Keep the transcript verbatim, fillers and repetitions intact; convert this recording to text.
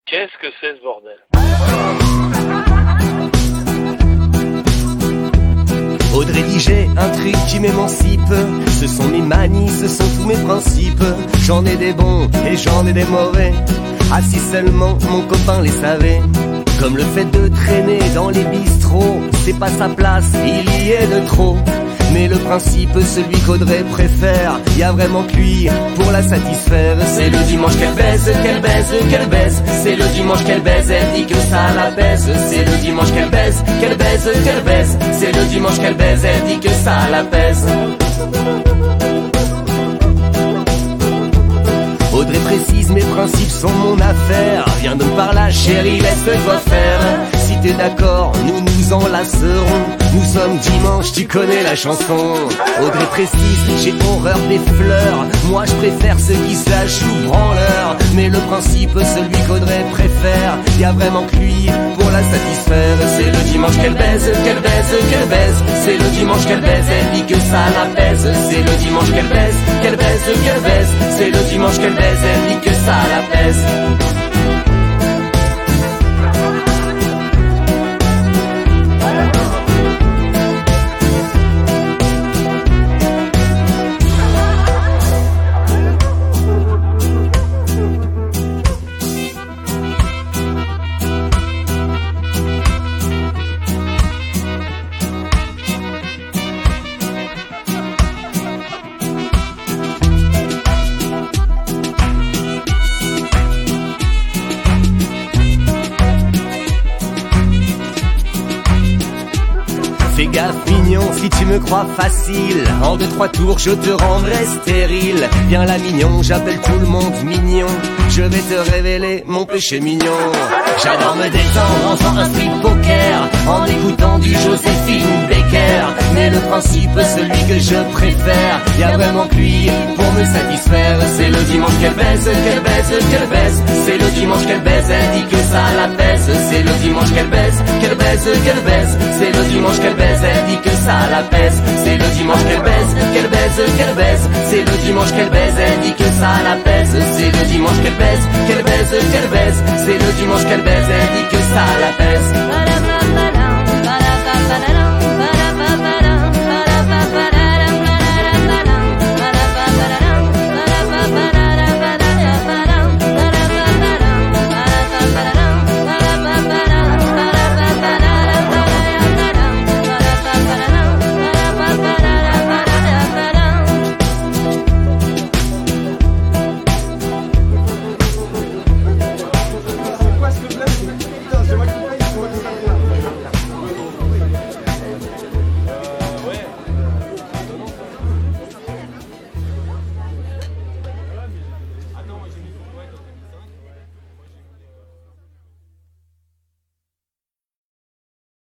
Qu'est-ce que c'est ce bordel? Audrey dit j'ai un truc qui m'émancipe. Ce sont mes manies, ce sont tous mes principes. J'en ai des bons et j'en ai des mauvais. Ah si seulement mon copain les savait. Comme le fait de traîner dans les bistrots, c'est pas sa place, il y est de trop. Mais le principe, celui qu'Audrey préfère, y a vraiment que lui pour la satisfaire. C'est le dimanche qu'elle baise, qu'elle baise, qu'elle baise. C'est le dimanche qu'elle baise, elle dit que ça la baise. C'est le dimanche qu'elle baise, qu'elle baise, qu'elle baise. C'est le dimanche qu'elle baise, elle dit que ça la pèse. Audrey précise, mes principes sont mon affaire. Viens donc par là chérie, laisse-toi faire. Si t'es d'accord, nous nous enlacerons. Nous sommes dimanche, tu connais la chanson. Audrey précise, j'ai horreur des fleurs. Moi je préfère ceux qui se la jouent branleur. Mais le principe, celui qu'Audrey préfère, y a vraiment que lui pour la satisfaire. C'est le dimanche qu'elle baise, qu'elle baise, qu'elle baise. C'est le dimanche qu'elle baise, elle dit que ça la pèse. C'est le dimanche qu'elle baise, qu'elle baise, qu'elle baise. C'est le dimanche qu'elle baise, elle dit que ça la pèse. Fais gaffe mignon, si tu me crois facile, en deux trois tours je te rendrai stérile. Viens là mignon, j'appelle tout le monde mignon. Je vais te révéler mon péché mignon. J'adore me détendre en faisant un strip poker, en écoutant du Joséphine Baker. Mais le principe, celui que je préfère, y a vraiment que lui pour me satisfaire. C'est le dimanche qu'elle baise, qu'elle baise, qu'elle baise. C'est le dimanche qu'elle baise, elle dit que ça la pèse. C'est le dimanche qu'elle baise, qu'elle baise, qu'elle baise. C'est le dimanche qu'elle baise, elle dit que ça la pèse. C'est le dimanche qu'elle baise, qu'elle baise, qu'elle baise. C'est le dimanche qu'elle baise, elle dit que ça la pèse. C'est le dimanche qu'elle baise, qu'elle baise, qu'elle baise. C'est le dimanche qu'elle baise, elle dit que ça la pèse.